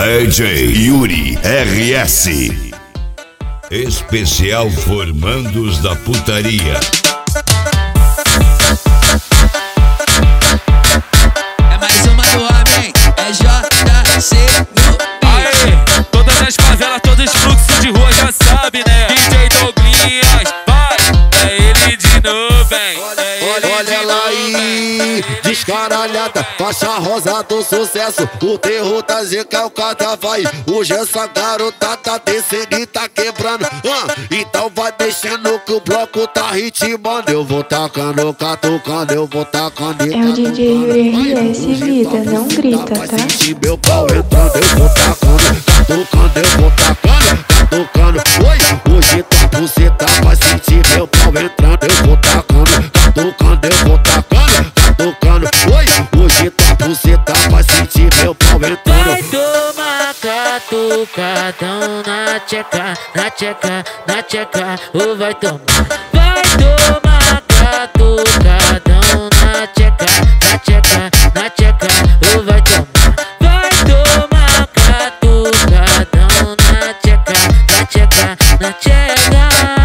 DJ Yuri RS. Especial Formandos da Putaria. É mais uma do homem, é JC no Aê, todas as favelas, todos os fluxos de rua já sabe, né? DJ Douglinhas, vai, é ele de novo, hein? Olha ela aí, descaralhada, faixa rosa do sucesso. O terror da GK é o Catavai. Hoje essa garota tá descendo e tá quebrando. Então vai mexendo que o bloco tá ritmando. Eu vou tacando, catucando, eu vou tacando. É o DJ Yuri RS, vida, não grita, tá? Vai sentir meu pau entrando, eu vou tacando, catucando, eu vou tacando, catucando. Oi, hoje tua buceta vai sentir meu pau entrando, eu vou tacando, catucando, eu vou tacando, catucando. Oi, hoje tua buceta vai sentir meu pau entrando. Vai tomar catucadão na tcheca, na tcheca, na tcheca, ou vai tomar. Vai tomar catucadão na tcheca, na tcheca, na tcheca, ou vai tomar. Vai tomar catucadão na tcheca, na tcheca, na tcheca.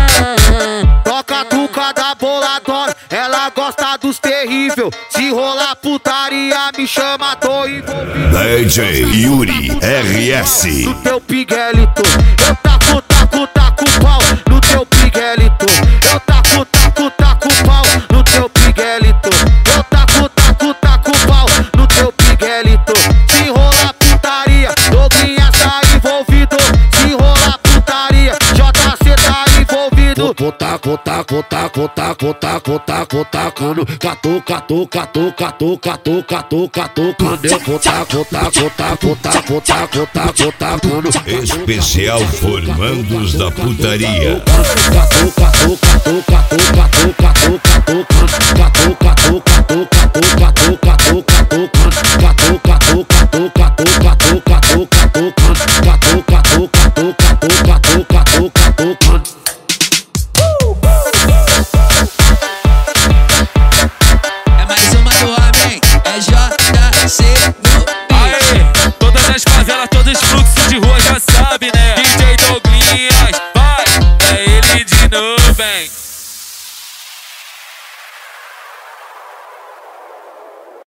Toca tucada boladona, ela gosta dos terrível. Se rolar putaria, me chama, tô envolvido. DJ Yuri RS. No teu piguelito, eu taco, taco, taco pau. No teu piguelito, eu taco, taco, taco pau. No teu piguelito, eu taco, taco, taco pau. No teu piguelito, se rolar putaria, Douglinhas tá envolvido. Se rolar putaria, JC tá envolvido. Vou taco, taco, taco, taco, taco, taco, tacando. Catu, catu, catu, catu, catu, catu, catucando. Eu vou taco, taco, taco, taco, taco, taco, tacando. Especial Formandos da Putaria. Catu, catu, catu, catu, catu, catu, catu, catu, catu, catu, catu, catu, catu, catu,